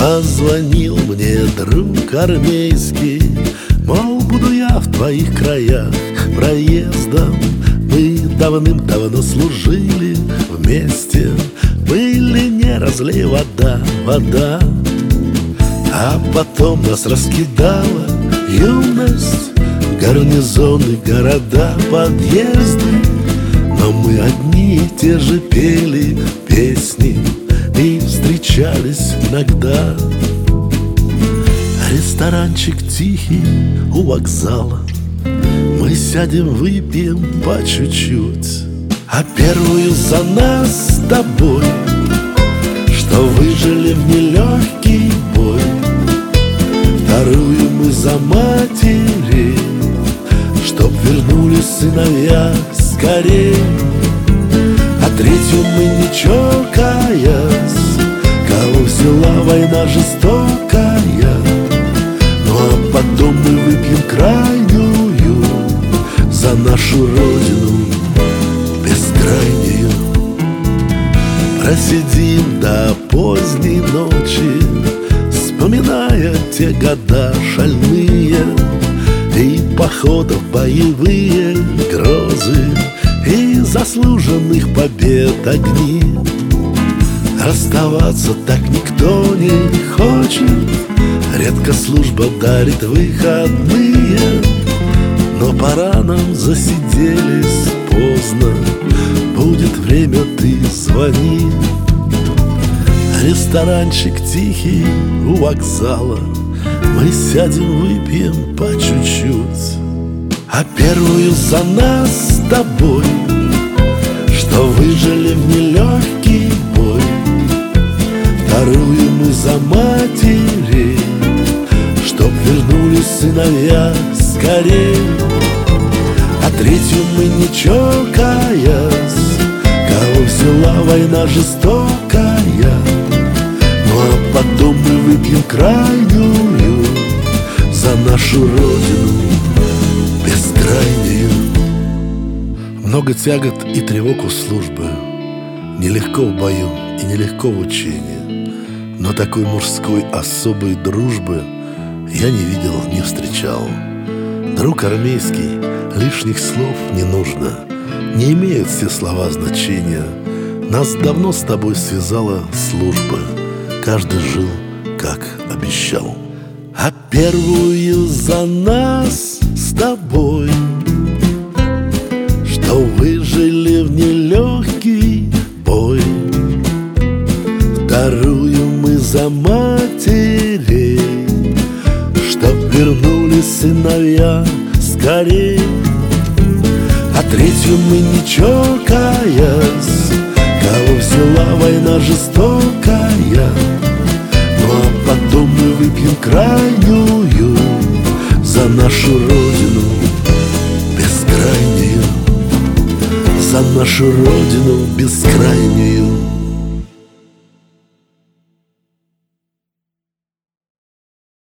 Позвонил мне друг армейский, мол, буду я в твоих краях проездом. Мы давным-давно служили вместе, были не разлей вода, вода. А потом нас раскидала юность, гарнизоны, города, подъезды. Но мы одни и те же пели песни и встречались иногда. Ресторанчик тихий у вокзала, мы сядем, выпьем по чуть-чуть. А первую за нас с тобой, что выжили в нелегкий бой. Вторую мы за матерей, чтоб вернулись сыновья скорей. А третью мы, не чокаясь, кого взяла война жестокая. Ну а потом мы выпьем крайнюю за нашу родину бескрайнюю. Просидим до поздней ночи, вспоминая те года шальные и походов боевые грозы, и заслуженных побед огни. Расставаться так никто не хочет, редко служба дарит выходные. Но пора нам, засиделись поздно, будет время, ты звони. Ресторанчик тихий у вокзала, мы сядем, выпьем по чуть-чуть. А первую за нас с тобой, что выжили в нелегкий бой. Вторую мы за матерей, чтоб вернулись сыновья скорей. А третью мы, не чокаясь, кого взяла война жестокая. Ну а потом мы выпьем крайнюю за нашу родину бескрайнюю. Много тягот и тревог у службы, нелегко в бою и нелегко в учении. Но такой мужской особой дружбы я не видел, не встречал. Друг армейский, лишних слов не нужно, не имеют все слова значения. Нас давно с тобой связала служба, каждый жил, как обещал. А первую за нас с тобой, что выжили в нелегкий бой. Вторую мы за матерей, чтоб вернулись сыновья скорей. А третью мы, не чокаясь, кого взяла война жестокая. Ну а потом мы выпьем крайнюю за нашу родину бескрайнюю, за нашу родину бескрайнюю.